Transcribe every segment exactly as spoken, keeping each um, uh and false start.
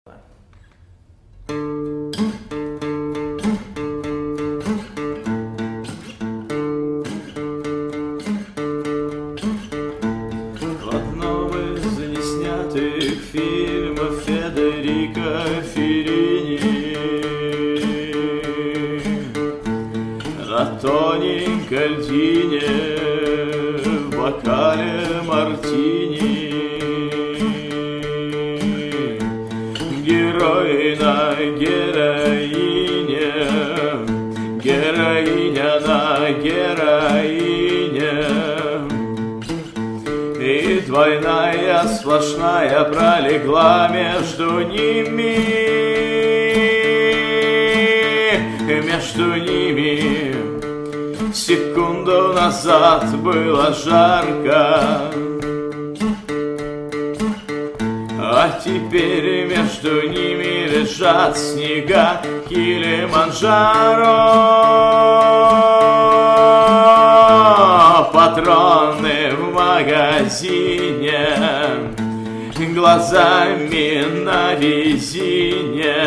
В одном из неснятых фильмов Федерико Феллини на тоненькой льдине в бокале мартини герой на героине, героиня на героине, и двойная сплошная пролегла между ними, между ними. Секунду назад было жарко, а теперь между ними лежат снега Килиманджаро. Патроны в магазине, глазами на резине,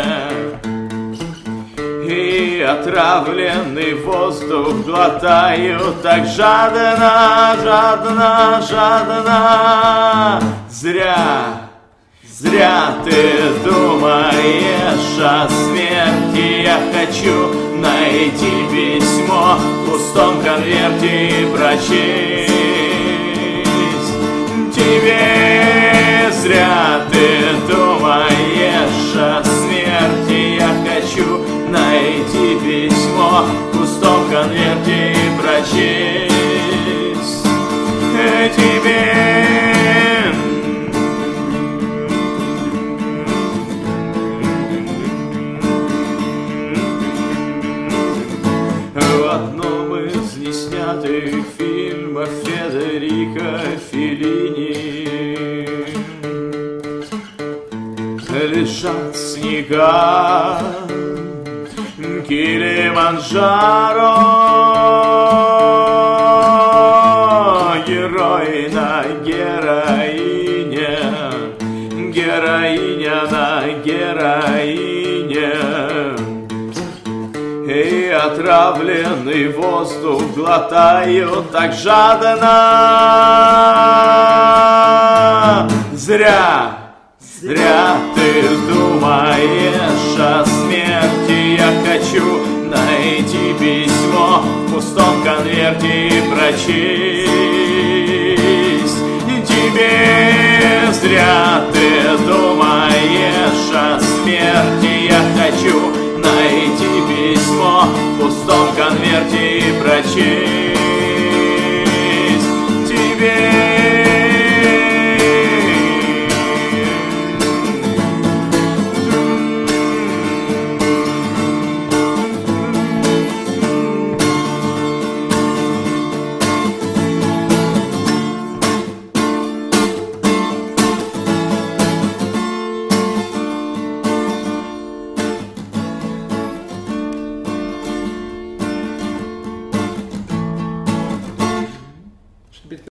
и отравленный воздух глотаю так жадно, жадно, жадно. Зря, зря ты думаешь о смерти. Я хочу найти письмо в пустом конверте и прочесть тебе. Зря ты думаешь о смерти. Я хочу найти письмо в пустом конверте и прочесть тебе. В одном из неснятых фильмов Федерико Феллини лежат снега Килиманджаро. Герой на героине, героиня на героине, и отравленный воздух глотаю так жадно. Зря, зря ты думаешь о смерти. Я хочу найти письмо в пустом конверте и прочесть тебе. Зря ты думаешь о смерти. Я хочу найти письмо в пустом конверте и прочесть